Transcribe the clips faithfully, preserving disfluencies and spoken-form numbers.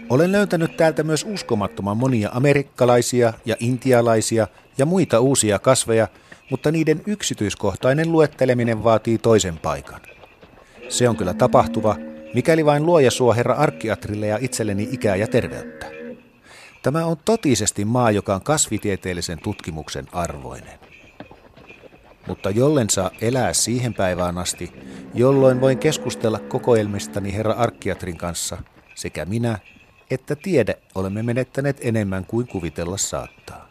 Olen löytänyt täältä myös uskomattoman monia amerikkalaisia ja intialaisia ja muita uusia kasveja, mutta niiden yksityiskohtainen luetteleminen vaatii toisen paikan. Se on kyllä tapahtuva, mikäli vain luoja suo herra arkkiatrille ja itselleni ikää ja terveyttä. Tämä on totisesti maa, joka on kasvitieteellisen tutkimuksen arvoinen. Mutta jollen saa elää siihen päivään asti, jolloin voin keskustella kokoelmistani herra arkkiatrin kanssa, sekä minä että tiede olemme menettäneet enemmän kuin kuvitella saattaa.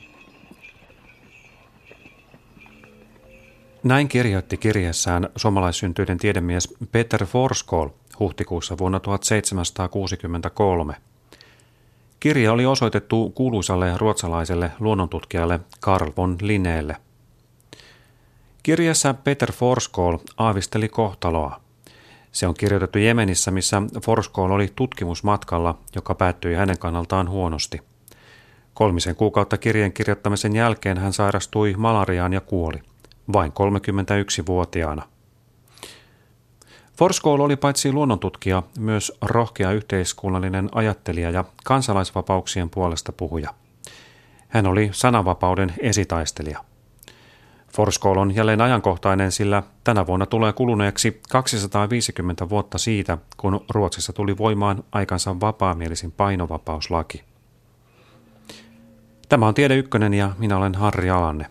Näin kirjoitti kirjassaan suomalaissyntyinen tiedemies Peter Forsskål huhtikuussa vuonna tuhatseitsemänsataakuusikymmentäkolme. Kirja oli osoitettu kuuluisalle ruotsalaiselle luonnontutkijalle Carl von Linnélle. Kirjassa Peter Forsskål aavisteli kohtaloa. Se on kirjoitettu Jemenissä, missä Forsskål oli tutkimusmatkalla, joka päättyi hänen kannaltaan huonosti. Kolmisen kuukautta kirjeen kirjoittamisen jälkeen hän sairastui malariaan ja kuoli, vain kolmekymmentäyksivuotiaana. Forsskål oli paitsi luonnontutkija, myös rohkea yhteiskunnallinen ajattelija ja kansalaisvapauksien puolesta puhuja. Hän oli sananvapauden esitaistelija. Forsskål on jälleen ajankohtainen, sillä tänä vuonna tulee kuluneeksi kaksisataaviisikymmentä vuotta siitä, kun Ruotsissa tuli voimaan aikansa vapaamielisin painovapauslaki. Tämä on Tiede Ykkönen ja minä olen Harri Alanne.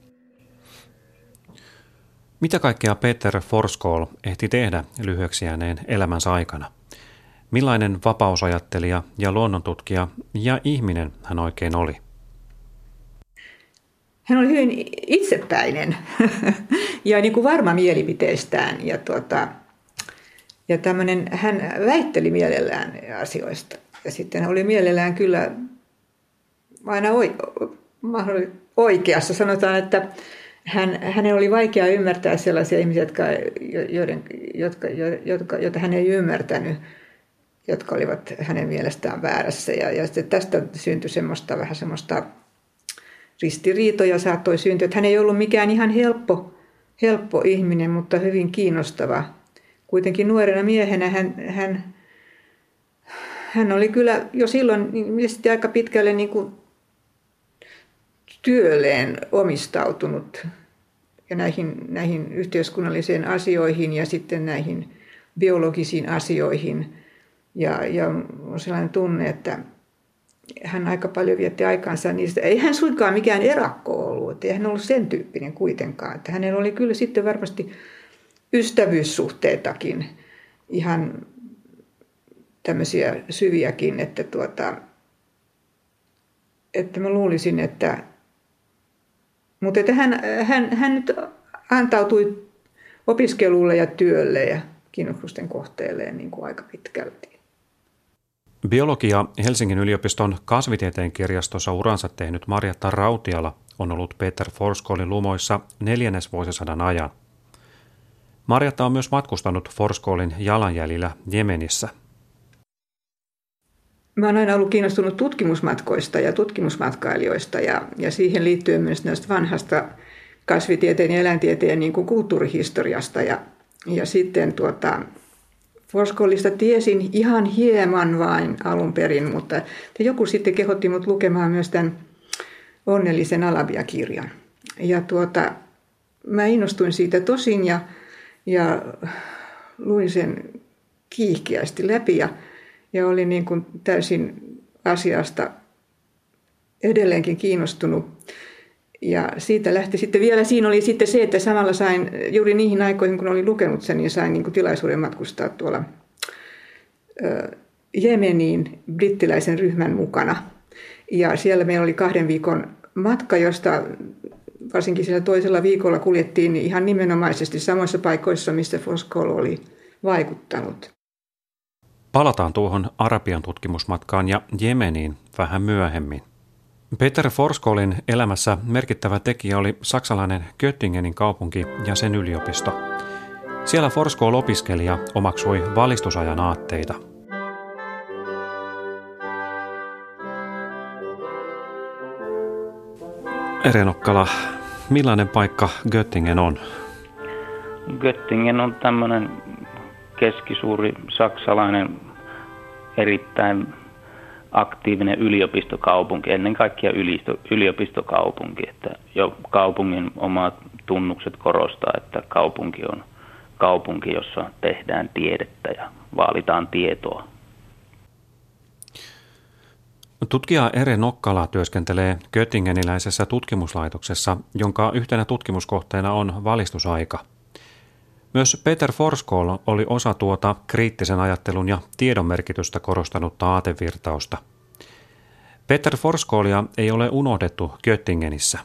Mitä kaikkea Peter Forsskål ehti tehdä lyhyeksi jääneen elämänsä aikana? Millainen vapausajattelija ja luonnontutkija ja ihminen hän oikein oli? Hän oli hyvin itsepäinen ja niin kuin varma mielipiteistään ja, tuota, ja tämmöinen, hän väitteli mielellään asioista. Ja sitten hän oli mielellään kyllä aina oikeassa. Sanotaan, että hän, hänen oli vaikea ymmärtää sellaisia ihmisiä, jotka, joiden, jotka, jotka, joita hän ei ymmärtänyt, jotka olivat hänen mielestään väärässä. Ja, ja tästä syntyi semmoista, vähän semmoista ristiriitoja saattoi syntyä. Että hän ei ollut mikään ihan helppo, helppo ihminen, mutta hyvin kiinnostava. Kuitenkin nuorena miehenä hän, hän, hän oli kyllä jo silloin niin aika pitkälle niin kuin työlleen omistautunut ja näihin, näihin yhteiskunnallisiin asioihin ja sitten näihin biologisiin asioihin. Ja, ja on sellainen tunne, että hän aika paljon vietti aikaansa niistä. Ei hän suinkaan mikään erakko ollut, ei hän ollut sen tyyppinen kuitenkaan. Että hänellä oli kyllä sitten varmasti ystävyyssuhteitakin, ihan tämmöisiä syviäkin, että, tuota, että mä luulisin, että, mutta että hän, hän, hän nyt antautui opiskelulle ja työlle ja kiinnostusten kohteelleen niin kuin aika pitkälti. Biologia Helsingin yliopiston kasvitieteen kirjastossa uransa tehnyt Marjatta Rautiala on ollut Peter Forsskålin lumoissa neljännesvuosisadan ajan. Marjatta on myös matkustanut Forsskålin jalanjäljillä Jemenissä. Mä oon aina ollut kiinnostunut tutkimusmatkoista ja tutkimusmatkailijoista ja, ja siihen liittyen myös näistä vanhasta kasvitieteen ja eläintieteen niin kuin kulttuurihistoriasta. Ja, ja sitten tuota, Forsskålista tiesin ihan hieman vain alun perin, mutta joku sitten kehotti mut lukemaan myös tämän Onnellisen Alabia-kirjan. Ja tuota, mä innostuin siitä tosin ja, ja luin sen kiihkeästi läpi ja, ja olin niin kuin täysin asiasta edelleenkin kiinnostunut. Ja siitä lähti sitten vielä, siinä oli sitten se, että samalla sain juuri niihin aikoihin, kun olin lukenut sen, niin sain niin kuin tilaisuuden matkustaa tuolla ö, Jemeniin brittiläisen ryhmän mukana. Ja siellä meillä oli kahden viikon matka, josta varsinkin siellä toisella viikolla kuljettiin ihan nimenomaisesti samoissa paikoissa, missä Forsskål oli vaikuttanut. Palataan tuohon Arabian tutkimusmatkaan ja Jemeniin vähän myöhemmin. Peter Forsskålin elämässä merkittävä tekijä oli saksalainen Göttingenin kaupunki ja sen yliopisto. Siellä Forsskål opiskeli ja omaksui valistusajan aatteita. Ere Nokkala, millainen paikka Göttingen on? Göttingen on tämmöinen keskisuuri saksalainen erittäin aktiivinen yliopistokaupunki, ennen kaikkea yliopistokaupunki, että jo kaupungin omat tunnukset korostaa, että kaupunki on kaupunki, jossa tehdään tiedettä ja vaalitaan tietoa. Tutkija Ere Nokkala työskentelee göttingeniläisessä tutkimuslaitoksessa, jonka yhtenä tutkimuskohteena on valistusaika. Myös Peter Forsskål oli osa tuota kriittisen ajattelun ja tiedon merkitystä korostanutta aatevirtausta. Peter Forsskålia ei ole unohdettu Göttingenissä.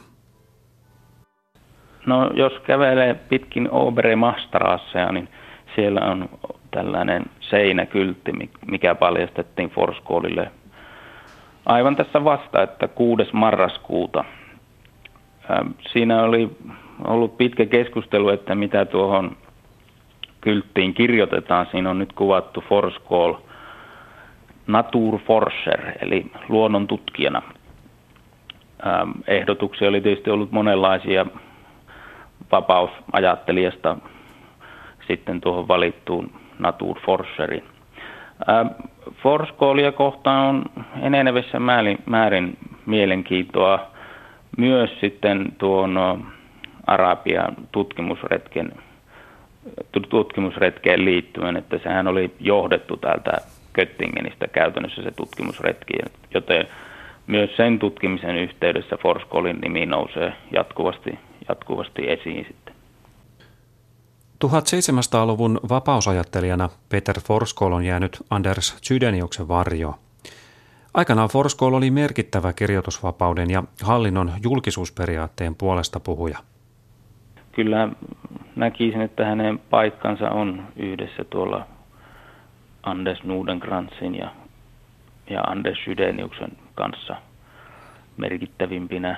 No jos kävelee pitkin Oberemastrassea, niin siellä on tällainen seinäkyltti, mikä paljastettiin Forsskålille aivan tässä vasta, että kuudes marraskuuta. Siinä oli ollut pitkä keskustelu, että mitä tuohon kylttiin kirjoitetaan. Siinä on nyt kuvattu Forsskål Naturforscher, eli luonnon tutkijana. Ehdotuksia oli tietysti ollut monenlaisia vapausajattelijasta sitten tuohon valittuun Naturforscherin. Forsskålia kohtaan on enenevissä määrin, määrin mielenkiintoa myös sitten tuon Arabian tutkimusretken, tutkimusretkeen liittyen, että sehän oli johdettu täältä Göttingenistä käytännössä se tutkimusretki, joten myös sen tutkimisen yhteydessä Forsskålin nimi nousee jatkuvasti, jatkuvasti esiin sitten. tuhatseitsemänsataaluvun vapausajattelijana Peter Forsskål on jäänyt Anders Chydeniuksen varjoon. Aikanaan Forsskål oli merkittävä kirjoitusvapauden ja hallinnon julkisuusperiaatteen puolesta puhuja. Kyllä näkisin, että hänen paikkansa on yhdessä tuolla Anders Nordenkrantzin ja, ja Anders Chydeniuksen kanssa merkittävimpinä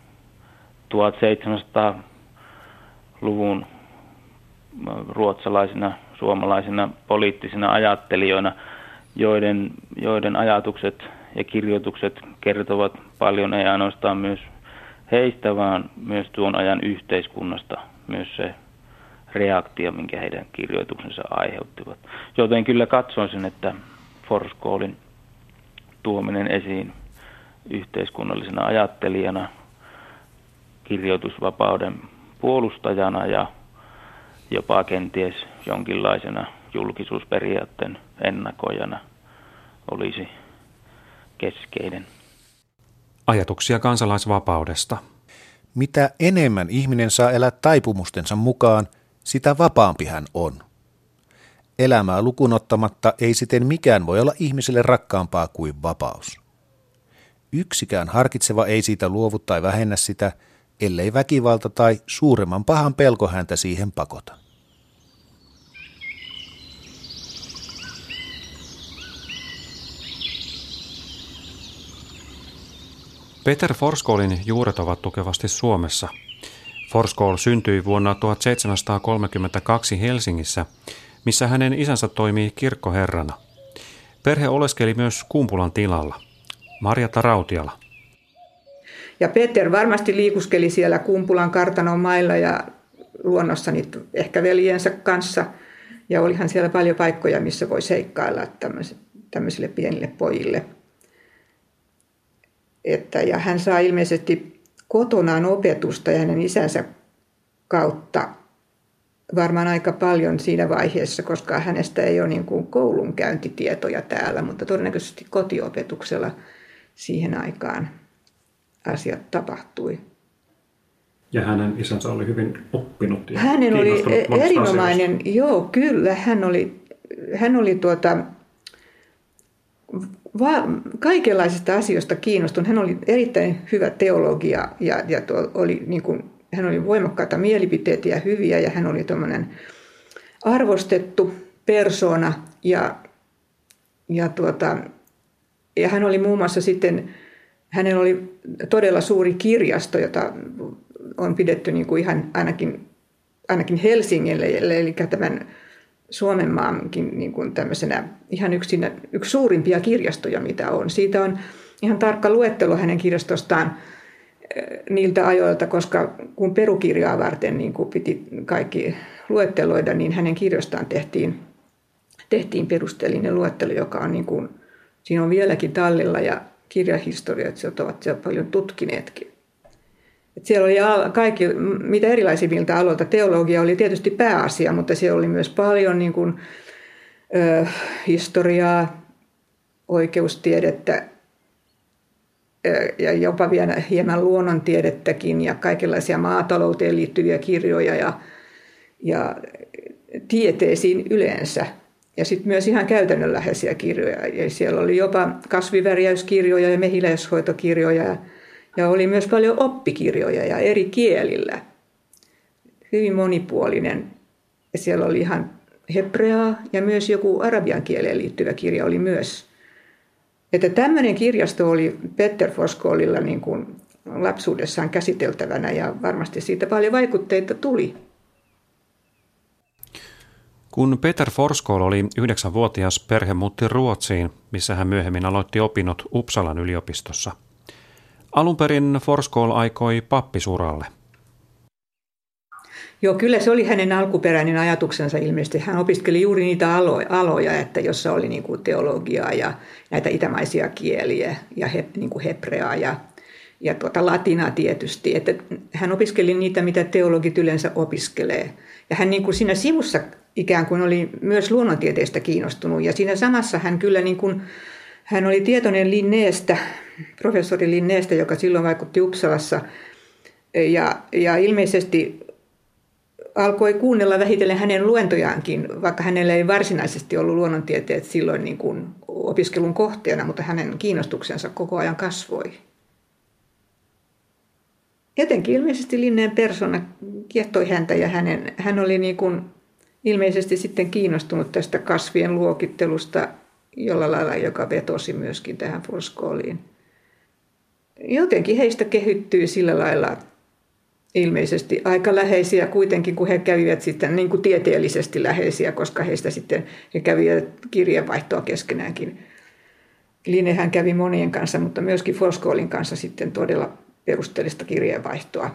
tuhatseitsemänsataaluvun ruotsalaisina, suomalaisina poliittisina ajattelijoina, joiden, joiden ajatukset ja kirjoitukset kertovat paljon, ei ainoastaan myös heistä, vaan myös tuon ajan yhteiskunnasta, myös se reaktio, minkä heidän kirjoituksensa aiheuttivat. Joten kyllä katsoisin, että Forsskålin tuominen esiin yhteiskunnallisena ajattelijana, kirjoitusvapauden puolustajana ja jopa kenties jonkinlaisena julkisuusperiaatteen ennakoijana olisi keskeinen. Ajatuksia kansalaisvapaudesta. Mitä enemmän ihminen saa elää taipumustensa mukaan, sitä vapaampi hän on. Elämää lukunottamatta ei siten mikään voi olla ihmiselle rakkaampaa kuin vapaus. Yksikään harkitseva ei siitä luovu tai vähennä sitä, ellei väkivalta tai suuremman pahan pelko häntä siihen pakota. Peter Forsskålin juuret ovat tukevasti Suomessa. Forsskål syntyi vuonna tuhatseitsemänsataakolmekymmentäkaksi Helsingissä, missä hänen isänsä toimii kirkkoherrana. Perhe oleskeli myös Kumpulan tilalla. Marjatta Rautiala. Ja Peter varmasti liikuskeli siellä Kumpulan kartanon mailla ja luonnossa niitä ehkä veljensä kanssa. Ja olihan siellä paljon paikkoja, missä voi seikkailla tämmöisille pienille pojille. Että, ja hän saa ilmeisesti kotonaan opetusta ja hänen isänsä kautta varmaan aika paljon siinä vaiheessa, koska hänestä ei ole niin kuin koulunkäyntitietoja täällä, mutta todennäköisesti kotiopetuksella siihen aikaan asiat tapahtui. Ja hänen isänsä oli hyvin oppinut ja hänen oli erinomainen, asioista. Joo, kyllä. Hän oli, hän oli tuota, va, kaikenlaisista asioista kiinnostunut. Hän oli erittäin hyvä teologia ja, ja tuo, oli, niin kuin, hän oli voimakkaita mielipiteitä ja hyviä ja hän oli tuommoinen arvostettu persoona ja, ja, tuota, ja hän oli muun muassa sitten, hänellä oli todella suuri kirjasto, jota on pidetty niin kuin ihan ainakin, ainakin Helsingille, eli tämän Suomenmaankin niin kuin tämmöisenä ihan yksi, yksi suurimpia kirjastoja, mitä on. Siitä on ihan tarkka luettelo hänen kirjastostaan niiltä ajoilta, koska kun perukirjaa varten niin kuin piti kaikki luetteloida, niin hänen kirjostaan tehtiin, tehtiin perusteellinen luettelo, joka on niin kuin Siinä on vieläkin tallella ja kirjahistorioitsijat ovat siellä paljon tutkineetkin. Et siellä oli kaikki, mitä erilaisimmilta aloilta. Teologia oli tietysti pääasia, mutta siellä oli myös paljon niin kuin, ö, historiaa, oikeustiedettä ö, ja jopa vielä hieman luonnontiedettäkin ja kaikenlaisia maatalouteen liittyviä kirjoja ja, ja tieteisiin yleensä. Ja sitten myös ihan käytännönläheisiä kirjoja. Ja siellä oli jopa kasvivärjäyskirjoja ja mehiläishoitokirjoja ja Ja oli myös paljon oppikirjoja ja eri kielillä. Hyvin monipuolinen. Ja siellä oli ihan hebreaa ja myös joku arabian kieleen liittyvä kirja oli myös. Että tämmöinen kirjasto oli Peter Forsskålilla niin kuin lapsuudessaan käsiteltävänä ja varmasti siitä paljon vaikutteita tuli. Kun Peter Forsskål oli yhdeksänvuotias, perhe muutti Ruotsiin, missä hän myöhemmin aloitti opinnot Uppsalan yliopistossa. Alun perin Forsskål aikoi pappisuralle. Joo, kyllä se oli hänen alkuperäinen ajatuksensa ilmeisesti. Hän opiskeli juuri niitä aloja, että jossa oli niin kuin teologiaa ja näitä itämaisia kieliä ja he, niin kuin hebreaa ja, ja tuota latinaa tietysti. Että hän opiskeli niitä, mitä teologit yleensä opiskelee. Ja hän niin kuin siinä sivussa ikään kuin oli myös luonnontieteestä kiinnostunut. Ja siinä samassa hän kyllä niin kuin, hän oli tietoinen Linnéestä, professori Linnéestä, joka silloin vaikutti Uppsalassa. Ja, ja ilmeisesti alkoi kuunnella vähitellen hänen luentojaankin, vaikka hänellä ei varsinaisesti ollut luonnontieteet silloin niin kuin opiskelun kohteena, mutta hänen kiinnostuksensa koko ajan kasvoi. Jotenkin ilmeisesti Linneen persona kiehtoi häntä ja hänen, hän oli niin kuin ilmeisesti sitten kiinnostunut tästä kasvien luokittelusta jolla lailla, joka vetosi myöskin tähän Forsskåliin. Jotenkin heistä kehittyy sillä lailla ilmeisesti aika läheisiä kuitenkin, kun he kävivät sitten niin kuin tieteellisesti läheisiä, koska heistä sitten he kävivät kirjeenvaihtoa keskenäänkin. Linnéhän kävi monien kanssa, mutta myöskin Forsskålin kanssa sitten todella perusteellista kirjeenvaihtoa.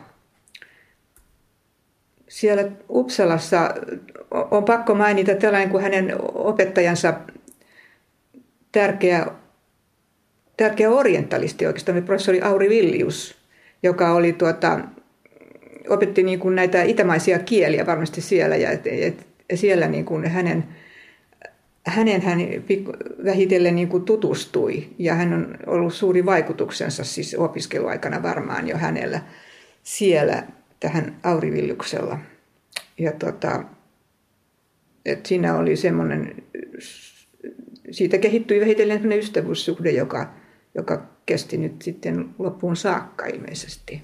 Siellä Uppsalassa on pakko mainita tällainen kuin hänen opettajansa tärkeä, tärkeä orientalisti oikeastaan, professori Auri Villius, joka oli tuota, opetti niin kuin näitä itämaisia kieliä varmasti siellä ja, et, et, siellä niin kuin hänen, hänen hän vähitellen niin kuin tutustui ja hän on ollut suuri vaikutuksensa siis opiskeluaikana varmaan jo hänellä siellä tähän Auri Villiuksella. Ja tota, et siinä oli semmoinen, siitä kehittyi vähitellen semmoinen ystävyyssuhde, joka, joka kesti nyt sitten loppuun saakka ilmeisesti.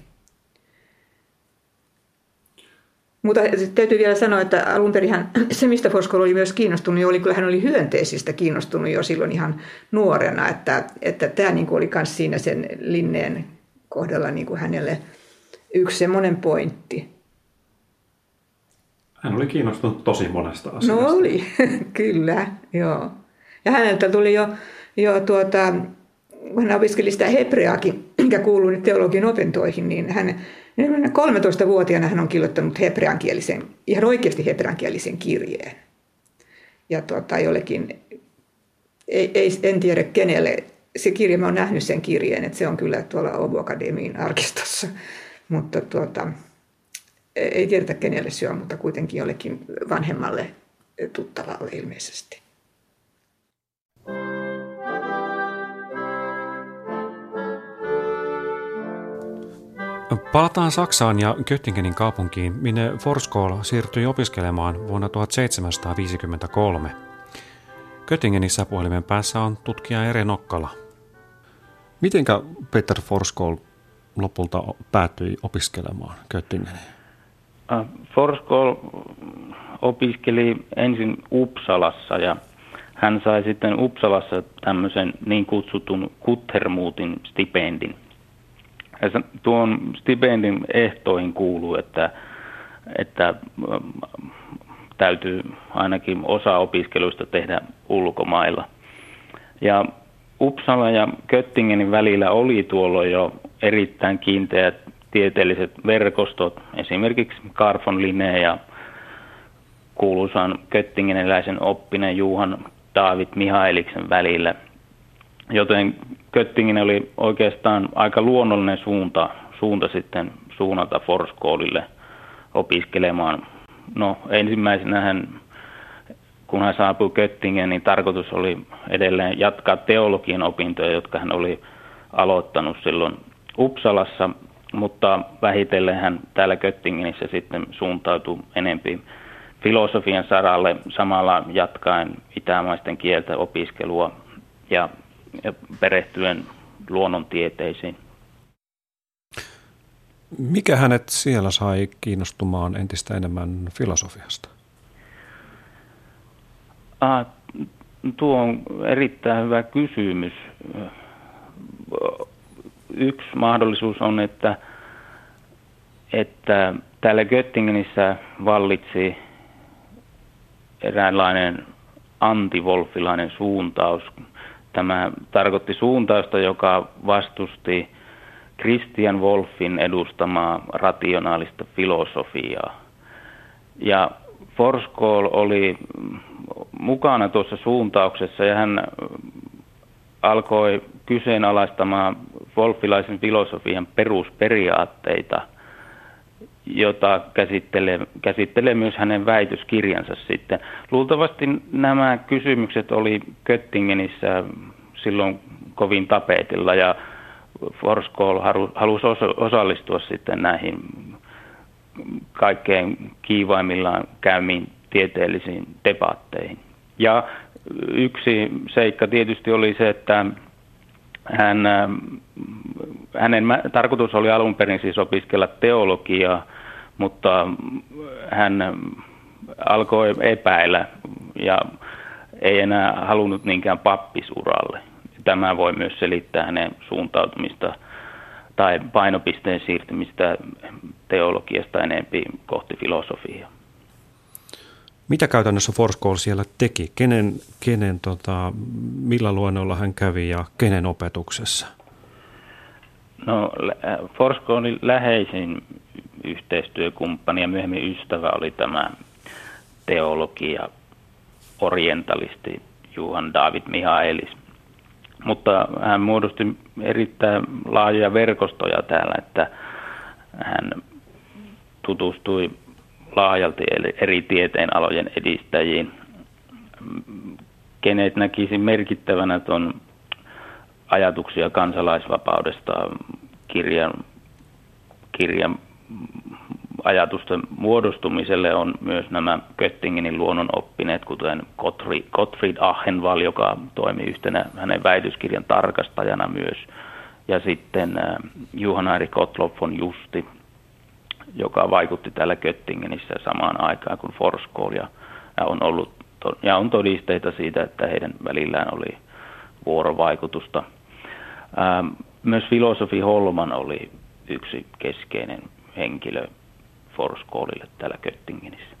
Mutta täytyy vielä sanoa, että alun perin se, mistä Forsskål oli myös kiinnostunut, niin oli, kyllä hän oli hyönteisistä kiinnostunut jo silloin ihan nuorena, että, että tämä niin kuin oli myös siinä sen Linneen kohdalla niin kuin hänelle yksi semmoinen pointti. Hän oli kiinnostunut tosi monesta asiasta. No oli, kyllä, joo. Ja häneltä tuli jo, jo tuota, kun hän opiskeli sitä hebreaakin, mikä kuuluu nyt teologian opintoihin, niin hän kolmetoistavuotiaana hän on kirjoittanut hebreankielisen, ihan oikeasti hebreankielisen kirjeen. Ja tuota, jollekin, ei, ei, en tiedä kenelle, se kirja, mä oon nähnyt sen kirjeen, että se on kyllä tuolla Åbo Akademiin arkistossa. Mutta tuota, ei tiedetä kenelle se on, mutta kuitenkin jollekin vanhemmalle tuttavalle ilmeisesti. Palataan Saksaan ja Göttingenin kaupunkiin, minne Forsskål siirtyi opiskelemaan vuonna tuhatseitsemänsataaviisikymmentäkolme. Göttingenissä puhelimen päässä on tutkija Ere Nokkala. Mitenkä Peter Forsskål lopulta päätyi opiskelemaan Göttingeniin? Forsskål opiskeli ensin Uppsalassa ja hän sai sitten Uppsalassa tämmöisen niin kutsutun Kuthermuutin stipendin. Ja tuon stipendin ehtoihin kuuluu, että, että täytyy ainakin osa opiskeluista tehdä ulkomailla. Ja Uppsala ja Göttingenin välillä oli tuolloin jo erittäin kiinteät tieteelliset verkostot, esimerkiksi Carl von Linné ja kuuluisan göttingeniläisen oppinen Johan David Mihaeliksen välillä. joten Göttingen oli oikeastaan aika luonnollinen suunta, suunta sitten suunnata Forsskålille opiskelemaan. No ensimmäisenä hän, kun hän saapui Göttingeen, niin tarkoitus oli edelleen jatkaa teologian opintoja, jotka hän oli aloittanut silloin Uppsalassa, mutta vähitellen hän täällä Göttingenissä sitten suuntautui enempi filosofian saralle, samalla jatkaen itämaisten kieltä opiskelua ja, ja perehtyen luonnontieteisiin. Mikä hänet siellä sai kiinnostumaan entistä enemmän filosofiasta? Ah, tuo on erittäin hyvä kysymys. Yksi mahdollisuus on, että, että täällä Göttingenissä vallitsi eräänlainen antivolfilainen suuntaus. Tämä tarkoitti suuntausta, joka vastusti Christian Wolffin edustamaa rationaalista filosofiaa. Ja Forsskål oli mukana tuossa suuntauksessa ja hän alkoi kyseenalaistamaan wolffilaisen filosofian perusperiaatteita, jota käsittelee, käsittelee myös hänen väitöskirjansa sitten. Luultavasti nämä kysymykset oli Göttingenissä silloin kovin tapetilla ja Forsskål halusi osallistua sitten näihin kaikkein kiivaimmillaan käymiin tieteellisiin debatteihin. Ja yksi seikka tietysti oli se, että hän, hänen tarkoitus oli alun perin siis opiskella teologiaa, mutta hän alkoi epäillä ja ei enää halunnut niinkään pappisuralle. Tämä voi myös selittää hänen suuntautumista tai painopisteen siirtymistä teologiasta enempi kohti filosofiaa. Mitä käytännössä Forsskål siellä teki? Kenen, kenen tota, millä luennolla hän kävi ja kenen opetuksessa? No, Forsskålin läheisin yhteistyökumppani ja myöhemmin ystävä oli tämä teologia orientalisti Johan David Michaelis. Mutta hän muodosti erittäin laajoja verkostoja täällä, että hän tutustui laajalti eri tieteenalojen edistäjiin. Kenet näkisin merkittävänä tuon ajatuksia kansalaisvapaudesta kirjan, kirjan ajatusten muodostumiselle on myös nämä Göttingenin luonnonoppineet, kuten Gottfried, Gottfried Achenwall, joka toimi yhtenä hänen väitöskirjan tarkastajana myös, ja sitten äh, Johann Heinrich Gottlob von Justi, joka vaikutti täällä Göttingenissä samaan aikaan kuin Forsskål, ja, ja on ollut ja on todisteita siitä, että heidän välillään oli vuorovaikutusta. Ähm, myös filosofi Holman oli yksi keskeinen henkilö Forsskålille täällä Göttingenissä.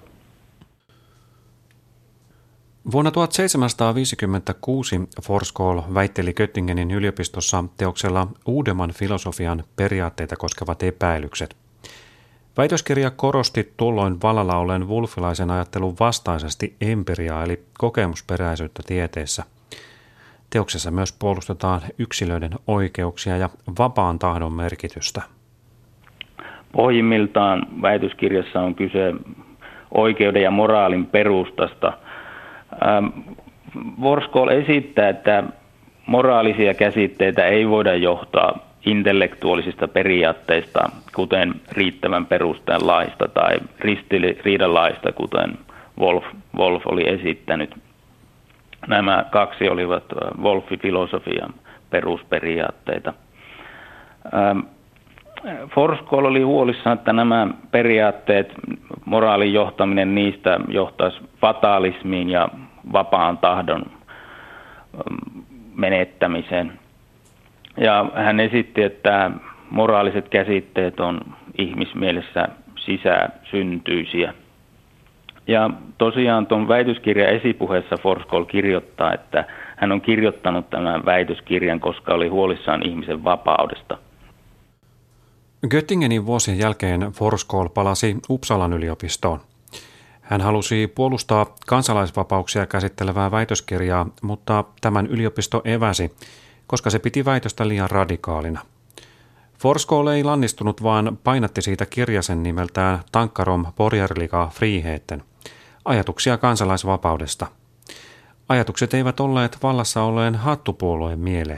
Vuonna tuhatseitsemänsataaviisikymmentäkuusi Forsskål väitteli Göttingenin yliopistossa teoksella Uudemman filosofian periaatteita koskevat epäilykset. Väitöskirja korosti tuolloin vallalla olleen wolffilaisen ajattelun vastaisesti empiriaa eli kokemusperäisyyttä tieteessä. Teoksessa myös puolustetaan yksilöiden oikeuksia ja vapaan tahdon merkitystä. Pohjimmiltaan väitöskirjassa on kyse oikeuden ja moraalin perustasta. Ähm, Forsskål esittää, että moraalisia käsitteitä ei voida johtaa intellektuaalisista periaatteista, kuten riittävän perusteen laista tai ristiriidan laista, kuten Wolff, Wolff oli esittänyt. Nämä kaksi olivat Wolffifilosofian perusperiaatteita. Ähm, Forsskål oli huolissaan, että nämä periaatteet, moraalin johtaminen niistä johtaisi fatalismiin ja vapaan tahdon menettämiseen. Ja hän esitti, että moraaliset käsitteet on ihmismielessä sisäsyntyisiä. Ja tosiaan tuon väitöskirjan esipuheessa Forsskål kirjoittaa, että hän on kirjoittanut tämän väitöskirjan, koska oli huolissaan ihmisen vapaudesta. Göttingenin vuosien jälkeen Forsskål palasi Uppsalan yliopistoon. Hän halusi puolustaa kansalaisvapauksia käsittelevää väitöskirjaa, mutta tämän yliopisto eväsi, koska se piti väitöstä liian radikaalina. Forskool ei lannistunut, vaan painatti siitä kirjasen nimeltään Tankar om borgerliga friheten, ajatuksia kansalaisvapaudesta. Ajatukset eivät olleet vallassa olleen hattupuolueen mieleen.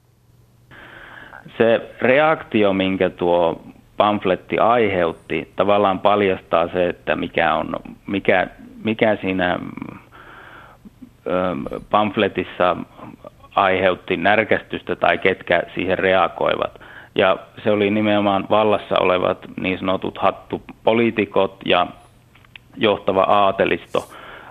Se reaktio, minkä tuo pamfletti aiheutti, tavallaan paljastaa se, että mikä, on, mikä, mikä siinä pamfletissa aiheutti närkästystä tai ketkä siihen reagoivat. Ja se oli nimenomaan vallassa olevat niin sanotut hattupoliitikot ja johtava aatelisto.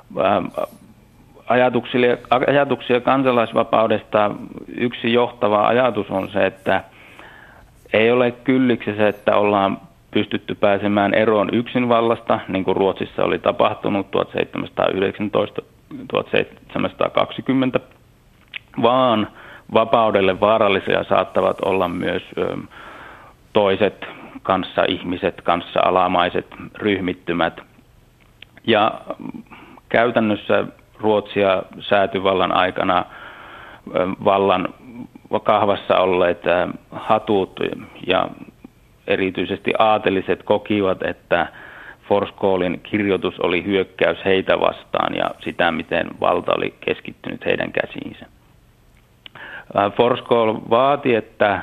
Ajatuksia, ajatuksia kansalaisvapaudesta yksi johtava ajatus on se, että ei ole kylliksi se, että ollaan pystytty pääsemään eroon yksinvallasta, niin kuin Ruotsissa oli tapahtunut tuhatseitsemänsataayhdeksäntoista tuhatseitsemänsataakaksikymmentä, vaan vapaudelle vaarallisia saattavat olla myös toiset kanssaihmiset, kanssa-alamaiset ryhmittymät. Ja käytännössä Ruotsia säätyvallan aikana vallan kahvassa olleet hatut ja erityisesti aateliset kokivat, että Forskoolin kirjoitus oli hyökkäys heitä vastaan ja sitä, miten valta oli keskittynyt heidän käsiinsä. Forskool vaati, että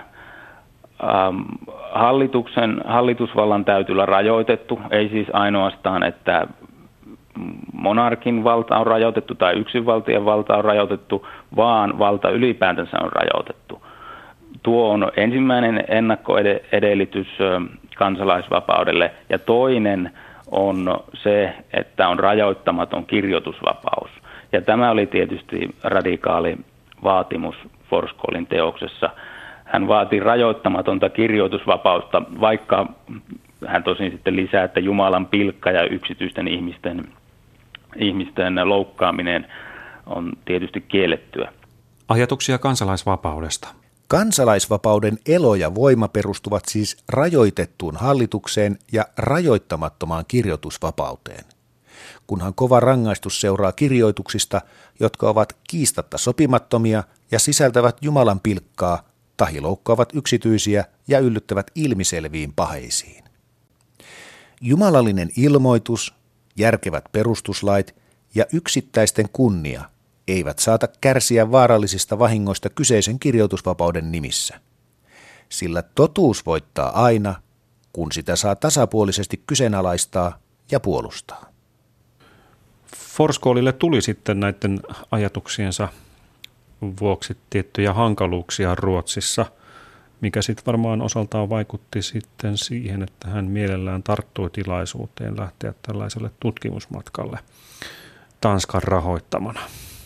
hallituksen, hallitusvallan täytyy olla rajoitettu, ei siis ainoastaan, että monarkin valta on rajoitettu tai yksinvaltian valta on rajoitettu, vaan valta ylipäätänsä on rajoitettu. Tuo on ensimmäinen ennakkoedellytys kansalaisvapaudelle ja toinen on se, että on rajoittamaton kirjoitusvapaus. Ja tämä oli tietysti radikaali vaatimus Forskoolin teoksessa. Hän vaati rajoittamatonta kirjoitusvapautta, vaikka hän tosin sitten lisää, että Jumalan pilkka ja yksityisten ihmisten, ihmisten loukkaaminen on tietysti kiellettyä. Ajatuksia kansalaisvapaudesta. Kansalaisvapauden elo ja voima perustuvat siis rajoitettuun hallitukseen ja rajoittamattomaan kirjoitusvapauteen. Kunhan kova rangaistus seuraa kirjoituksista, jotka ovat kiistatta sopimattomia ja sisältävät Jumalan pilkkaa, tahi loukkaavat yksityisiä ja yllyttävät ilmiselviin paheisiin. Jumalallinen ilmoitus, järkevät perustuslait ja yksittäisten kunnia eivät saata kärsiä vaarallisista vahingoista kyseisen kirjoitusvapauden nimissä. Sillä totuus voittaa aina, kun sitä saa tasapuolisesti kyseenalaistaa ja puolustaa. Forskoolille tuli sitten näiden ajatuksiensa vuoksi tiettyjä hankaluuksia Ruotsissa, mikä sitten varmaan osaltaan vaikutti sitten siihen, että hän mielellään tarttui tilaisuuteen lähteä tällaiselle tutkimusmatkalle Tanskan rahoittamana.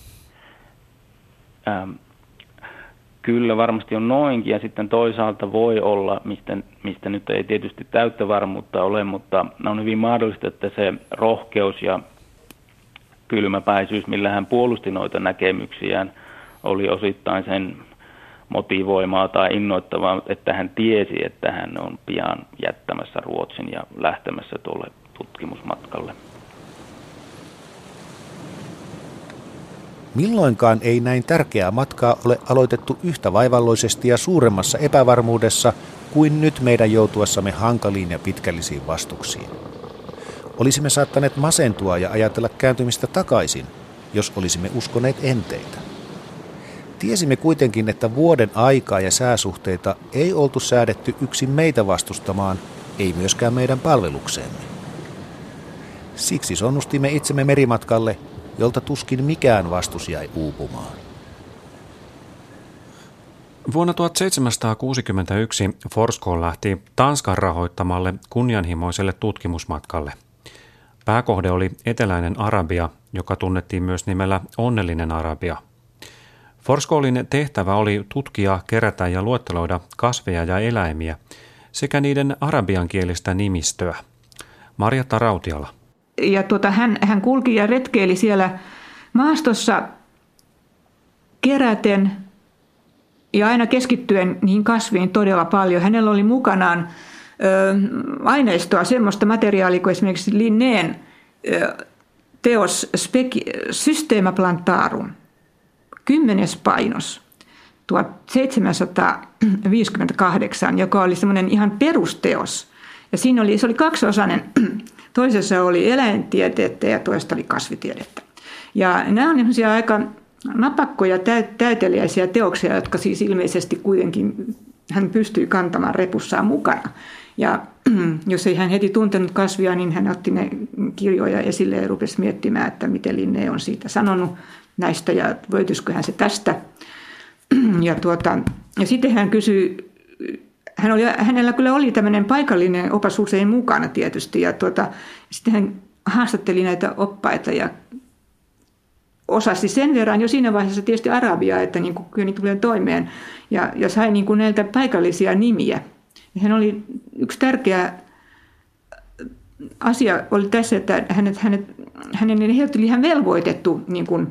Ähm, kyllä varmasti on noinkin ja sitten toisaalta voi olla, mistä, mistä nyt ei tietysti täyttä varmuutta ole, mutta on hyvin mahdollista, että se rohkeus ja kylmäpäisyys, millä hän puolusti noita näkemyksiään, oli osittain sen motivoimaa tai innoittavaa, että hän tiesi, että hän on pian jättämässä Ruotsin ja lähtemässä tuolle tutkimusmatkalle. Milloinkaan ei näin tärkeää matkaa ole aloitettu yhtä vaivalloisesti ja suuremmassa epävarmuudessa kuin nyt meidän joutuessamme hankaliin ja pitkällisiin vastuksiin. Olisimme saattaneet masentua ja ajatella kääntymistä takaisin, jos olisimme uskoneet enteitä. Tiesimme kuitenkin, että vuoden aikaa ja sääsuhteita ei oltu säädetty yksin meitä vastustamaan, ei myöskään meidän palvelukseemme. Siksi sonnustimme itsemme merimatkalle, jolta tuskin mikään vastus jäi uupumaan. Vuonna tuhatseitsemänsataakuusikymmentäyksi Forskool lähti Tanskan rahoittamalle kunnianhimoiselle tutkimusmatkalle. Pääkohde oli eteläinen Arabia, joka tunnettiin myös nimellä Onnellinen Arabia. Forskoolin tehtävä oli tutkia, kerätä ja luetteloida kasveja ja eläimiä sekä niiden arabiankielistä nimistöä. Marjatta Rautiala. Ja tuota, hän, hän kulki ja retkeili siellä maastossa keräten ja aina keskittyen niihin kasviin todella paljon. Hänellä oli mukanaan ö, aineistoa, semmoista materiaalia kuin esimerkiksi Linnén ö, teos Spec- Systema Plantarum, kymmenes painos. tuhatseitsemänsataaviisikymmentäkahdeksan, joka oli semmoinen ihan perusteos. Ja siinä oli, se oli kaksiosainen. Toisessa oli eläintiedettä ja toista oli kasvitiedettä. Ja nämä on sellaisia aika napakkoja, täyteliäisiä teoksia, jotka siis ilmeisesti kuitenkin hän pystyi kantamaan repussaan mukana. Ja jos ei hän heti tuntenut kasvia, niin hän otti ne kirjoja esille ja rupesi miettimään, että miten Linné on siitä sanonut näistä ja voityiskohan se tästä. Ja, tuota, ja sitten hän kysyi, hän oli, hänellä kyllä oli tämmöinen paikallinen opas usein mukana tietysti. Ja tuota, sitten hän haastatteli näitä oppaita ja osasi sen verran jo siinä vaiheessa tietysti arabiaa, että niin kuin kyni tulee toimeen. Ja, ja sai niin kuin näiltä paikallisia nimiä. Ja hän oli yksi tärkeä asia oli tässä, että hänet, hänet, hänen heidät oli ihan velvoitettu niin kuin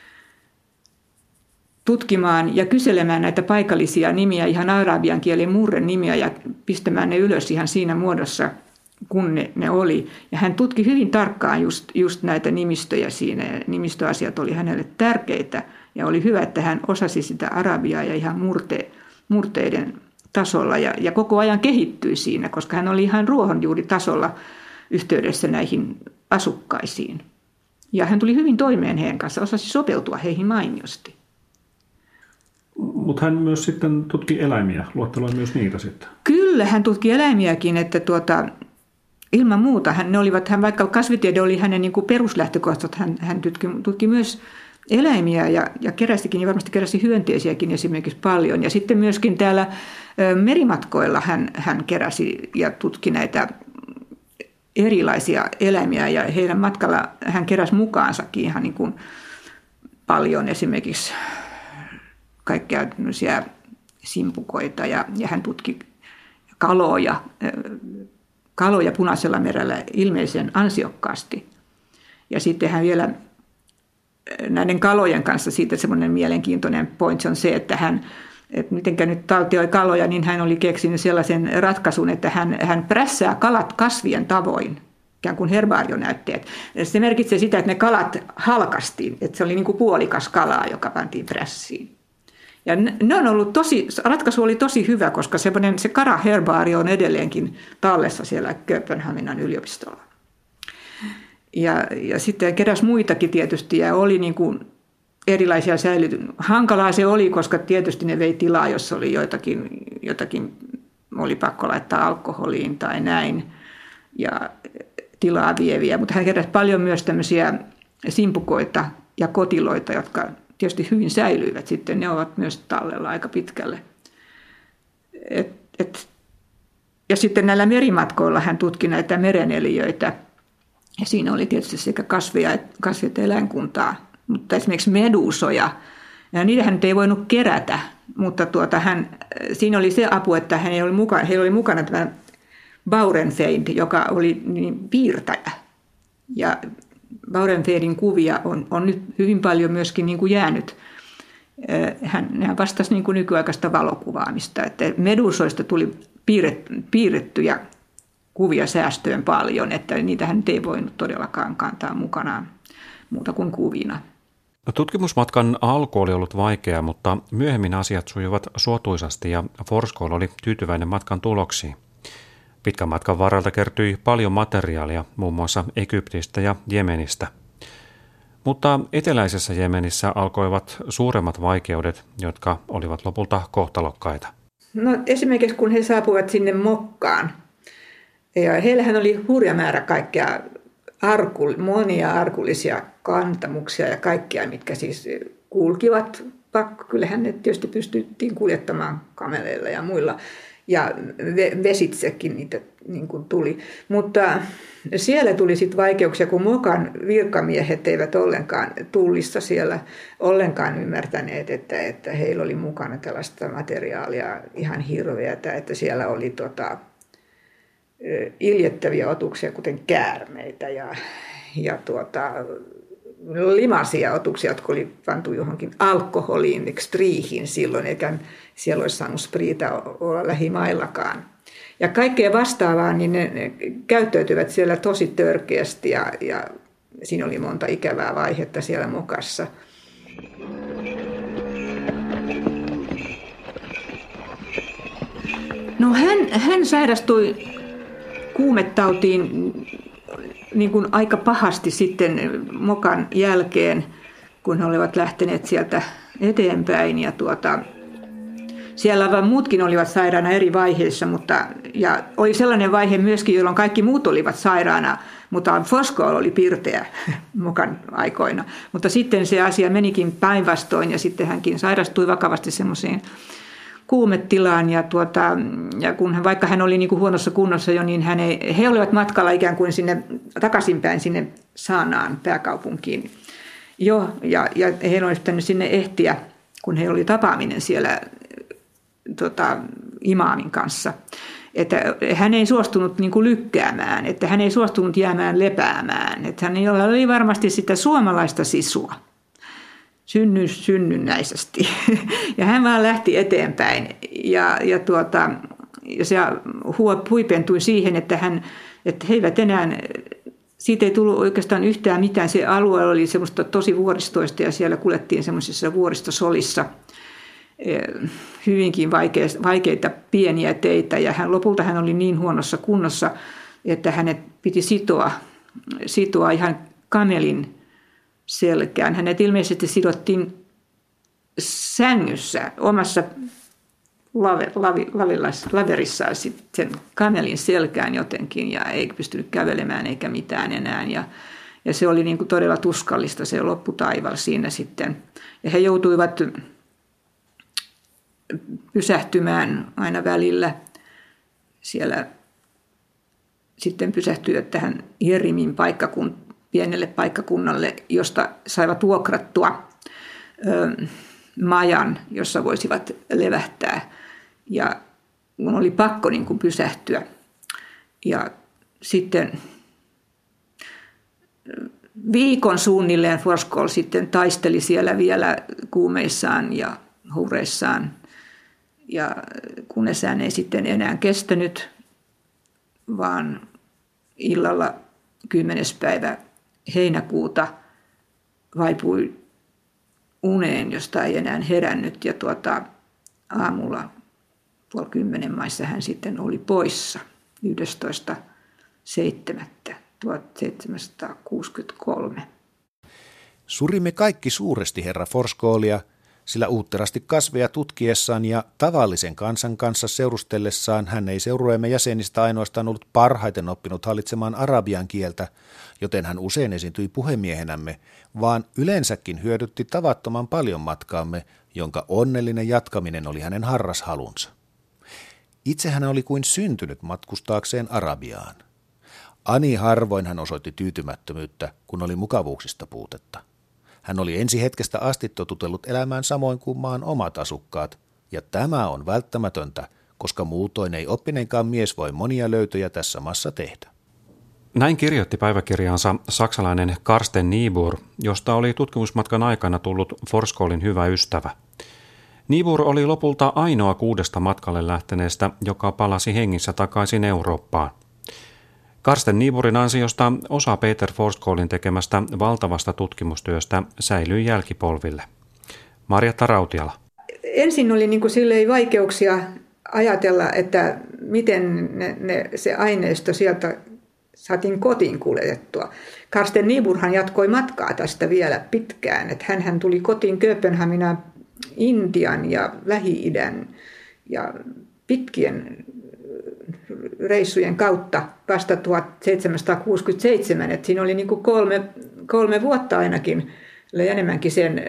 tutkimaan ja kyselemään näitä paikallisia nimiä, ihan arabian kielen murren nimiä ja pistämään ne ylös ihan siinä muodossa, kun ne, ne oli. Ja hän tutki hyvin tarkkaan just, just näitä nimistöjä siinä. Ja nimistöasiat oli hänelle tärkeitä ja oli hyvä, että hän osasi sitä arabiaa ja ihan murte, murteiden tasolla ja, ja koko ajan kehittyi siinä, koska hän oli ihan ruohonjuuritasolla yhteydessä näihin asukkaisiin. Ja hän tuli hyvin toimeen heidän kanssa, osasi sopeutua heihin mainiosti. Mutta hän myös sitten tutki eläimiä, luetteloi myös niitä sitten. Kyllä, hän tutki eläimiäkin, että tuota, ilman muuta hän, ne olivat, hän, vaikka kasvitiede oli hänen niin kuin peruslähtökohtat, hän, hän tutki, tutki myös eläimiä ja, ja keräsikin, ja varmasti keräsi hyönteisiäkin esimerkiksi paljon. Ja sitten myöskin täällä merimatkoilla hän, hän keräsi ja tutki näitä erilaisia eläimiä, ja heidän matkalla hän keräsi mukaansakin ihan niin kuin paljon esimerkiksi kaikkia simpukoita, ja, ja hän tutki kaloja, kaloja Punaisella merellä ilmeisen ansiokkaasti. Ja sitten hän vielä näiden kalojen kanssa siitä semmoinen mielenkiintoinen point on se, että hän, että mitenkä nyt taltioi kaloja, niin hän oli keksinyt sellaisen ratkaisun, että hän, hän prässää kalat kasvien tavoin, ikään kuin herbaarionäytteet. Se merkitsee sitä, että ne kalat halkastiin, että se oli niin kuin puolikas kalaa, joka pantiin prässiin. Ja ne on ollut tosi, ratkaisu oli tosi hyvä, koska se karaherbaario on edelleenkin tallessa siellä Kööpenhaminan yliopistolla. Ja, ja sitten keräsi muitakin tietysti ja oli niin kuin erilaisia säilytyksiä. Hankalaa se oli, koska tietysti ne vei tilaa, jos oli jotakin, jotakin oli pakko laittaa alkoholiin tai näin ja tilaa vieviä. Mutta hän keräsi paljon myös tämmöisiä simpukoita ja kotiloita, jotka tietysti hyvin säilyivät sitten. Ne ovat myös tallella aika pitkälle. Et, et, ja sitten näillä merimatkoilla hän tutki näitä mereneliöitä. Ja siinä oli tietysti sekä kasveja, kasvia että eläinkuntaa, mutta esimerkiksi meduusoja. Ja niitähän nyt ei voinut kerätä, mutta tuota, hän, siinä oli se apu, että hän oli mukana, heillä oli mukana tämä Baurenfeind, joka oli niin piirtäjä. Ja Baurenfeindin kuvia on, on nyt hyvin paljon myöskin niin kuin jäänyt. Hän, hän vastasi niin kuin nykyaikaista valokuvaamista, että meduusoista tuli piirret, piirrettyjä kuvia säästöön paljon, että niitähän nyt ei voinut todellakaan kantaa mukanaan muuta kuin kuvina. Tutkimusmatkan alku oli ollut vaikea, mutta myöhemmin asiat sujuvat suotuisasti ja Forsskål oli tyytyväinen matkan tuloksiin. Pitkän matkan varrelta kertyi paljon materiaalia muun muassa Egyptistä ja Jemenistä. Mutta eteläisessä Jemenissä alkoivat suuremmat vaikeudet, jotka olivat lopulta kohtalokkaita. No esimerkiksi kun he saapuivat sinne Mokkaan, ja heillähän oli hurja määrä kaikkea arkul, monia arkullisia kantamuksia ja kaikkia, mitkä siis kulkivat. Pakko, kyllähän ne tietysti pystyttiin kuljettamaan kameleilla ja muilla. Ja vesitsekin niitä niin kuin tuli. Mutta siellä tuli sitten vaikeuksia, kun Mokan virkamiehet eivät ollenkaan tullissa siellä ollenkaan ymmärtäneet, että, että heillä oli mukana tällaista materiaalia ihan hirveätä, että siellä oli tota, iljettäviä otuksia, kuten käärmeitä ja, ja tuota, limaisia otuksia, jotka oli pantu johonkin alkoholiin, striihin silloin, eikä siellä olisi saanut spriitä olla lähimaillakaan. Ja kaikkea vastaavaa, niin ne, ne käyttäytyvät siellä tosi törkeästi ja, ja siinä oli monta ikävää vaihetta siellä Mokassa. hän sairastui kuumetautiin niin kuin aika pahasti sitten mokan jälkeen, kun he olivat lähteneet sieltä eteenpäin. Ja tuota, siellä vain muutkin olivat sairaana eri vaiheissa, mutta, ja oli sellainen vaihe myöskin, jolloin kaikki muut olivat sairaana, mutta Forsskål oli pirteä mokan aikoina. Mutta sitten se asia menikin päinvastoin ja sitten hänkin sairastui vakavasti semmoiseen kuumetilaan. Ja, tuota, ja kun hän, vaikka hän oli niin kuin huonossa kunnossa jo, niin hän ei, he olivat matkalla ikään kuin sinne takaisinpäin sinne Saanaan pääkaupunkiin jo. Ja, ja he olivat pitänyt sinne ehtiä, kun he oli tapaaminen siellä tota, imaamin kanssa. Että hän ei suostunut niin kuin lykkäämään, että hän ei suostunut jäämään lepäämään. Että hänellä oli varmasti sitä suomalaista sisua, synny, synnynnäisesti. Ja hän vaan lähti eteenpäin. Ja, ja, tuota, ja se huipentui siihen, että, hän, että he eivät enää, siitä ei tullut oikeastaan yhtään mitään. Se alue oli semmoista tosi vuoristoista ja siellä kuljettiin semmoisissa vuoristosolissa. Hyvinkin vaikeita pieniä teitä ja hän, lopulta hän oli niin huonossa kunnossa, että hänet piti sitoa, sitoa ihan kamelin selkään. Hänet ilmeisesti sidottiin sängyssä omassa lave, lavi, laverissaan sen kamelin selkään jotenkin ja ei pystynyt kävelemään eikä mitään enää. Ja, ja se oli niin kuin todella tuskallista se lopputaival siinä sitten. Ja he joutuivat pysähtymään aina välillä. Siellä sitten pysähtyivät tähän Jerimin paikkakun, pienelle paikkakunnalle, josta saivat vuokrattua ö, majan, jossa voisivat levähtää. Ja mun oli pakko niin kuin pysähtyä. Ja sitten viikon suunnilleen Forsskål sitten taisteli siellä vielä kuumeissaan ja huureissaan. Ja kunnes hän ei sitten enää kestänyt, vaan illalla kymmenes päivä heinäkuuta vaipui uneen, josta ei enää herännyt. Ja tuota, aamulla puoli kymmenen maissa hän sitten oli poissa yhdestoista seitsemättä tuhatseitsemänsataakuusikymmentäkolme. Surimme kaikki suuresti herra Forsskålia, sillä uutterasti kasveja tutkiessaan ja tavallisen kansan kanssa seurustellessaan hän ei seurueemme jäsenistä ainoastaan ollut parhaiten oppinut hallitsemaan arabian kieltä, joten hän usein esiintyi puhemiehenämme, vaan yleensäkin hyödytti tavattoman paljon matkaamme, jonka onnellinen jatkaminen oli hänen harrashalunsa. Itse hän oli kuin syntynyt matkustaakseen Arabiaan. Ani harvoin hän osoitti tyytymättömyyttä, kun oli mukavuuksista puutetta. Hän oli ensi hetkestä asti totutellut elämään samoin kuin maan omat asukkaat, ja tämä on välttämätöntä, koska muutoin ei oppineenkaan mies voi monia löytöjä tässä maassa tehdä. Näin kirjoitti päiväkirjaansa saksalainen Carsten Niebuhr, josta oli tutkimusmatkan aikana tullut Forsskålin hyvä ystävä. Niebuhr oli lopulta ainoa kuudesta matkalle lähteneestä, joka palasi hengissä takaisin Eurooppaan. Carsten Niebuhrin ansiosta osa Peter Forsskålin tekemästä valtavasta tutkimustyöstä säilyi jälkipolville. Marjatta Rautiala. Ensin oli niin kuin silleen vaikeuksia ajatella, että miten ne, ne, se aineisto sieltä saatiin kotiin kuljetettua. Carsten Niebuhrhan jatkoi matkaa tästä vielä pitkään. Että hänhän tuli kotiin Kööpenhaminaan Intian ja Lähi-idän ja pitkien reissujen kautta vasta tuhatseitsemänsataakuusikymmentäseitsemän. Että siinä oli niin kuin kolme, kolme vuotta ainakin, enemmänkin sen,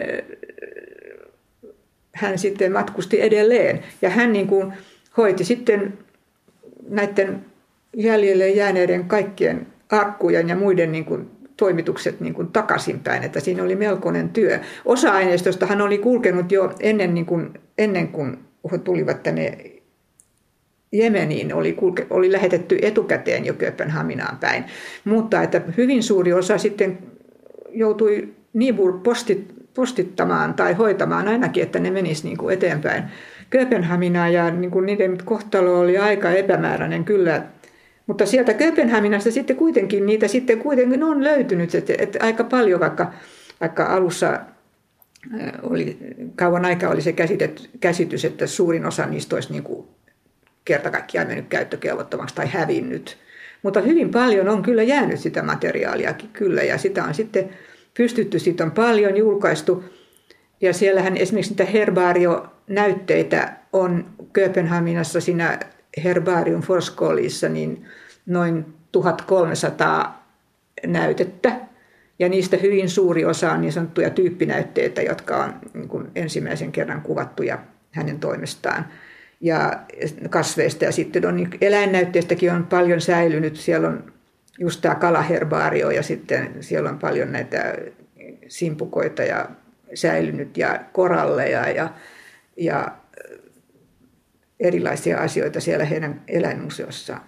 hän sitten matkusti edelleen. Ja hän niin kuin hoiti sitten näiden jäljelle jääneiden kaikkien arkkujen ja muiden niin kuin toimitukset niin kuin takaisinpäin, että siinä oli melkoinen työ. Osa aineistosta hän oli kulkenut jo ennen, niin kuin, ennen kuin he tulivat tänne Jemeniin, oli, kulke, oli lähetetty etukäteen jo Kööpenhaminaan päin. Mutta että hyvin suuri osa sitten joutui Niebuhr postit, postittamaan tai hoitamaan ainakin, että ne menisivät niin kuin eteenpäin Kööpenhaminaan, ja niin kuin niiden kohtalo oli aika epämääräinen kyllä. Mutta sieltä Kööpenhaminasta sitten kuitenkin, niitä sitten kuitenkin on löytynyt, että, että aika paljon, vaikka, vaikka alussa oli, kauan aikaa oli se käsitys, että suurin osa niistä olisi niin kuin kerta kaikkiaan mennyt käyttökelvottomaksi tai hävinnyt. Mutta hyvin paljon on kyllä jäänyt sitä materiaaliakin kyllä, ja sitä on sitten pystytty, siitä on paljon julkaistu. Ja siellähän esimerkiksi niitä herbaarionäytteitä on Kööpenhaminassa siinä Herbarium Forskolissa niin noin tuhatkolmesataa näytettä. Ja niistä hyvin suuri osa on niin sanottuja tyyppinäytteitä, jotka on niin kuin ensimmäisen kerran kuvattuja hänen toimestaan. Ja kasveista ja sitten on niin eläinnäytteistäkin on paljon säilynyt. Siellä on just tämä kalaherbaario ja sitten siellä on paljon näitä simpukoita ja säilynyt ja koralleja ja, ja erilaisia asioita siellä heidän eläinmuseossaan.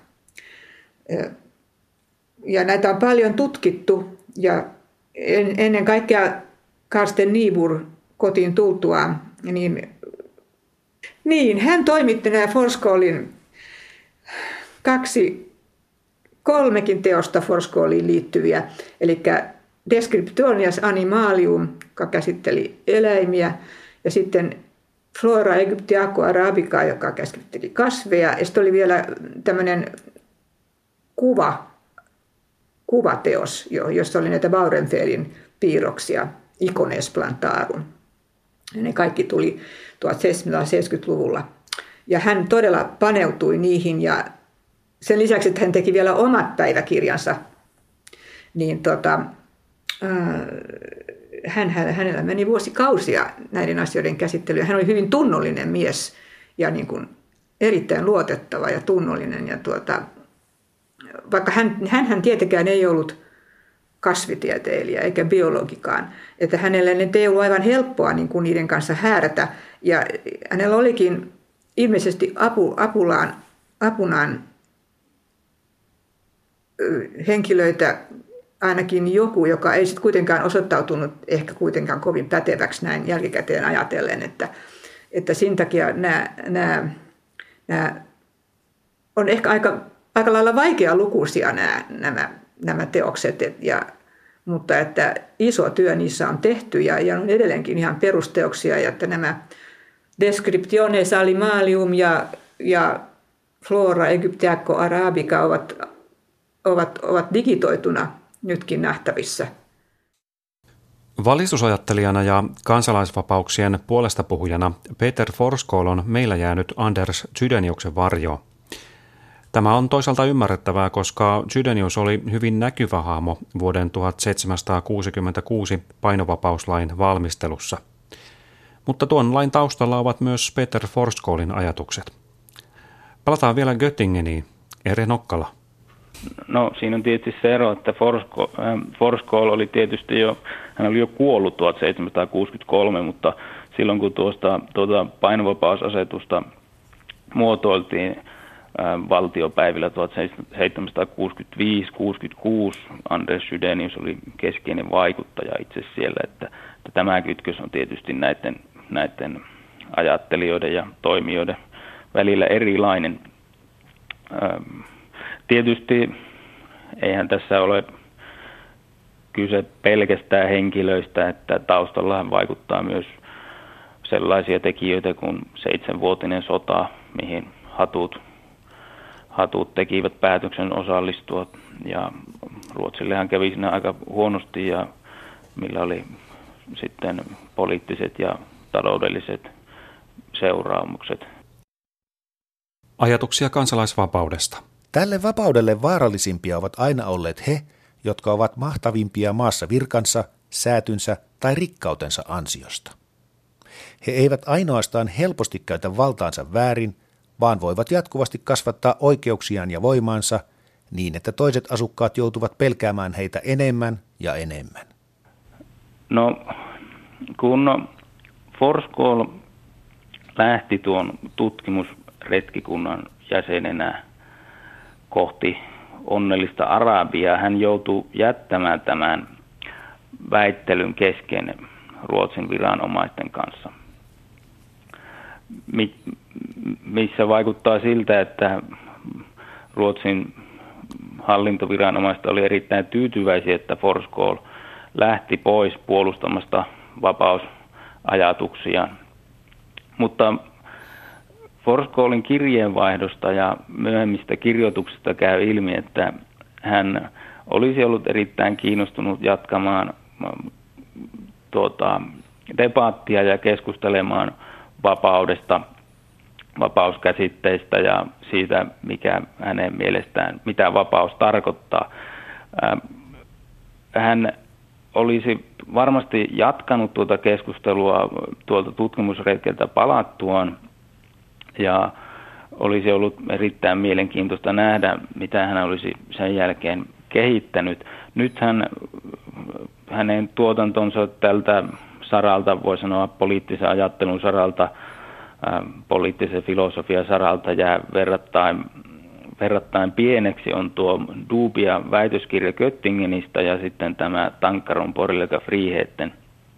Ja näitä on paljon tutkittu ja en, ennen kaikkea Carsten Niebuhr kotiin tultuaan, niin, niin hän toimitti nämä Forskolin kaksi, kolmekin teosta Forskoliin liittyviä, eli Descriptiones Animalium, joka käsitteli eläimiä, ja sitten Flora Egyptiaco Arabica, joka käsitteli kasveja, ja sitten oli vielä tämmöinen kuva, kuvateos, jossa oli näitä Baurenfeldin piirroksia, Icones Plantarum. Ja ne kaikki tuli tuhatseitsemänsataaseitsemänkymmentäluvulla. Ja hän todella paneutui niihin, ja sen lisäksi, että hän teki vielä omat päiväkirjansa, niin tota, hän, hänellä meni vuosikausia näiden asioiden käsittelyyn. Hän oli hyvin tunnollinen mies ja niin kuin erittäin luotettava ja tunnollinen. Ja tuota, vaikka hän, hän tietenkään ei ollut kasvitieteilijä eikä biologikaan, että hänellä ei ollut aivan helppoa niin kuin niiden kanssa häärätä. Ja hänellä olikin ilmeisesti apu, apulaan, apunaan henkilöitä, ainakin joku, joka ei sitten kuitenkaan osoittautunut ehkä kuitenkaan kovin päteväksi näin jälkikäteen ajatellen, että, että sen takia nämä, nämä, nämä on ehkä aika, aika lailla vaikealukuisia nämä, nämä, nämä teokset, ja, mutta että iso työ niissä on tehty ja, ja on edelleenkin ihan perusteoksia, ja että nämä Descriptiones Animalium ja, ja Flora Egyptiaco Arabica ovat, ovat, ovat digitoituna nytkin nähtävissä. Valistusajattelijana ja kansalaisvapauksien puolesta puhujana Peter Forsskål on meillä jäänyt Anders Chydeniuksen varjoon. Tämä on toisaalta ymmärrettävää, koska Chydenius oli hyvin näkyvä hahmo vuoden tuhatseitsemänsataakuusikymmentäkuusi painovapauslain valmistelussa. Mutta tuon lain taustalla ovat myös Peter Forsskålin ajatukset. Palataan vielä Göttingeniin. Ere Nokkala. No siinä on tietysti se ero, että Forsskål oli tietysti jo, hän oli jo kuollut tuhatseitsemänsataakuusikymmentäkolme, mutta silloin kun tuosta tuota painovapausasetusta muotoiltiin ää, valtiopäivillä tuhatseitsemänsataakuusikymmentäviisi kuusikymmentäkuusi, Anders Chydenius oli keskeinen vaikuttaja itse siellä, että, että tämä kytkös on tietysti näiden, näiden ajattelijoiden ja toimijoiden välillä erilainen. Ää, Tietysti eihän tässä ole kyse pelkästään henkilöistä, että taustallahan vaikuttaa myös sellaisia tekijöitä kuin seitsemänvuotinen sota, mihin hatut, hatut tekivät päätöksen osallistua. Ja Ruotsillehan kävi siinä aika huonosti, ja millä oli sitten poliittiset ja taloudelliset seuraamukset. Ajatuksia kansalaisvapaudesta. Tälle vapaudelle vaarallisimpia ovat aina olleet he, jotka ovat mahtavimpia maassa virkansa, säätynsä tai rikkautensa ansiosta. He eivät ainoastaan helposti käytä valtaansa väärin, vaan voivat jatkuvasti kasvattaa oikeuksiaan ja voimaansa niin, että toiset asukkaat joutuvat pelkäämään heitä enemmän ja enemmän. No, kun Forsskål lähti tuon tutkimusretkikunnan jäsenenä kohti onnellista Arabiaa, hän joutui jättämään tämän väittelyn kesken Ruotsin viranomaisten kanssa, missä vaikuttaa siltä, että Ruotsin hallintoviranomaiset oli erittäin tyytyväisiä, että Forsskål lähti pois puolustamasta vapausajatuksia. Mutta Forsskålin kirjeenvaihdosta ja myöhemmistä kirjoituksista käy ilmi, että hän olisi ollut erittäin kiinnostunut jatkamaan tuota, debattia ja keskustelemaan vapaudesta, vapauskäsitteistä ja siitä, mikä hänen mielestään, mitä vapaus tarkoittaa. Hän olisi varmasti jatkanut tuota keskustelua tuolta tutkimusretkeltä palattuaan ja olisi ollut erittäin mielenkiintoista nähdä, mitä hän olisi sen jälkeen kehittänyt. Nyt hän, hänen tuotantonsa tältä saralta, voi sanoa poliittisen ajattelun saralta, ää, poliittisen filosofian saralta jää verrattain, verrattain pieneksi on tuo Dubia väitöskirja Göttingenistä ja sitten tämä Tankar om borgerliga friheten,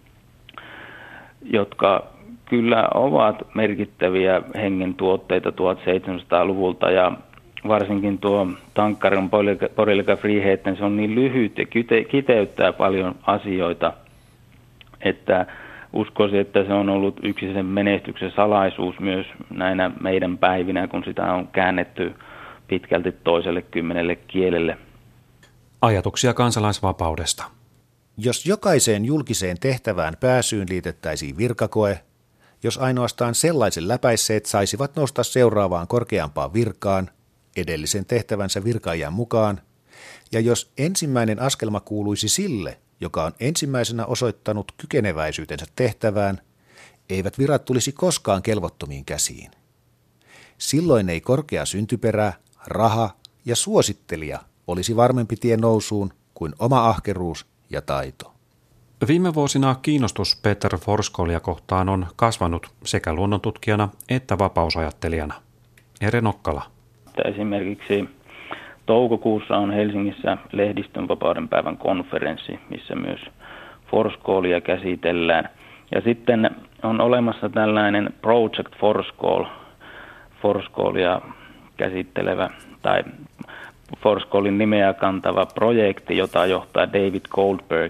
jotka kyllä ovat merkittäviä hengen tuotteita tuhatseitsemänsataaluvulta ja varsinkin tuo Tankar om borgerliga friheten, se on niin lyhyt ja kiteyttää paljon asioita, että uskoisin, että se on ollut yksi sen menestyksen salaisuus myös näinä meidän päivinä, kun sitä on käännetty pitkälti toiselle kymmenelle kielelle. Ajatuksia kansalaisvapaudesta. Jos jokaiseen julkiseen tehtävään pääsyyn liitettäisiin virkakoe, jos ainoastaan sellaisen läpäisseet saisivat nousta seuraavaan korkeampaan virkaan, edellisen tehtävänsä virkaajan mukaan, ja jos ensimmäinen askelma kuuluisi sille, joka on ensimmäisenä osoittanut kykeneväisyytensä tehtävään, eivät virat tulisi koskaan kelvottomiin käsiin. Silloin ei korkea syntyperä, raha ja suosittelija olisi varmempi tie nousuun kuin oma ahkeruus ja taito. Viime vuosina kiinnostus Peter Forsskålia kohtaan on kasvanut sekä luonnontutkijana että vapausajattelijana. Ere Nokkala. Esimerkiksi toukokuussa on Helsingissä lehdistönvapauden päivän konferenssi, missä myös Forsskålia käsitellään. Ja sitten on olemassa tällainen Project Forsskål, Forsskålia käsittelevä tai Forsskålin nimeä kantava projekti, jota johtaa David Goldberg.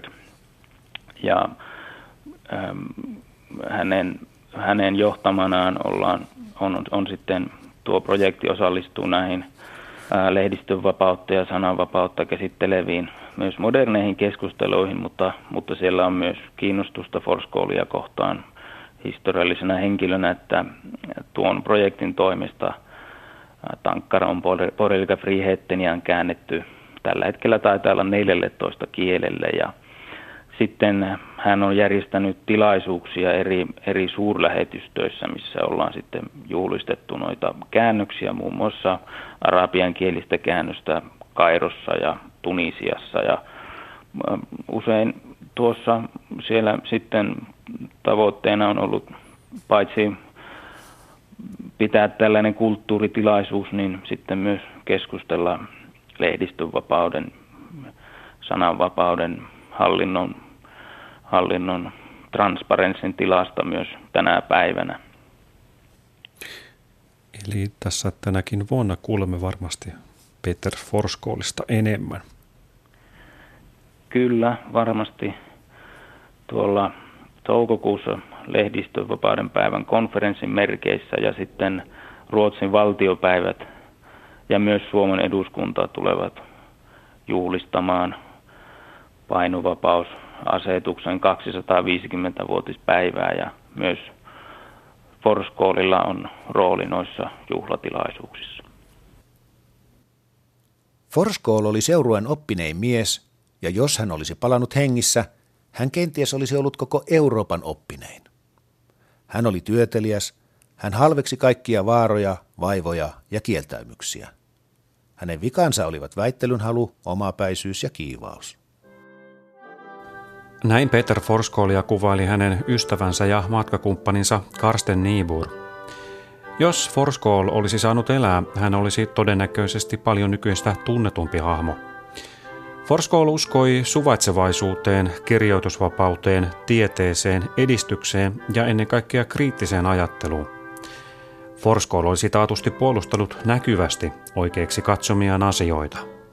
Ja ähm, hänen, hänen johtamanaan ollaan, on, on sitten tuo projekti osallistuu näihin ää, lehdistönvapautta ja sananvapautta käsitteleviin myös moderneihin keskusteluihin, mutta, mutta siellä on myös kiinnostusta Forsskålia kohtaan historiallisena henkilönä, että tuon projektin toimesta Tankar om borgerliga friheten on käännetty tällä hetkellä taitaa olla neljätoista kielelle ja sitten hän on järjestänyt tilaisuuksia eri, eri suurlähetystöissä, missä ollaan sitten juhlistettu noita käännöksiä, muun muassa arabian kielistä käännöstä Kairossa ja Tunisiassa. Ja usein tuossa siellä sitten tavoitteena on ollut paitsi pitää tällainen kulttuuritilaisuus, niin sitten myös keskustella lehdistönvapauden, sananvapauden, hallinnon, hallinnon transparenssin tilasta myös tänä päivänä. Eli tässä tänäkin vuonna kuulemme varmasti Peter Forsskålista enemmän. Kyllä, varmasti tuolla toukokuussa lehdistönvapauden päivän konferenssin merkeissä ja sitten Ruotsin valtiopäivät ja myös Suomen eduskunta tulevat juhlistamaan painuvapausasetuksen kaksisataaviisikymmentävuotispäivää ja myös Forsskålilla on rooli noissa juhlatilaisuuksissa. Forsskål oli seurueen oppinein mies, ja jos hän olisi palannut hengissä, hän kenties olisi ollut koko Euroopan oppinein. Hän oli työteliäs, hän halveksi kaikkia vaaroja, vaivoja ja kieltäymyksiä. Hänen vikansa olivat väittelynhalu, omapäisyys ja kiivaus. Näin Peter Forsskålia kuvaili hänen ystävänsä ja matkakumppaninsa Carsten Niebuhr. Jos Forsskål olisi saanut elää, hän olisi todennäköisesti paljon nykyistä tunnetumpi hahmo. Forsskål uskoi suvaitsevaisuuteen, kirjoitusvapauteen, tieteeseen, edistykseen ja ennen kaikkea kriittiseen ajatteluun. Forsskål olisi taatusti puolustanut näkyvästi oikeiksi katsomiaan asioita.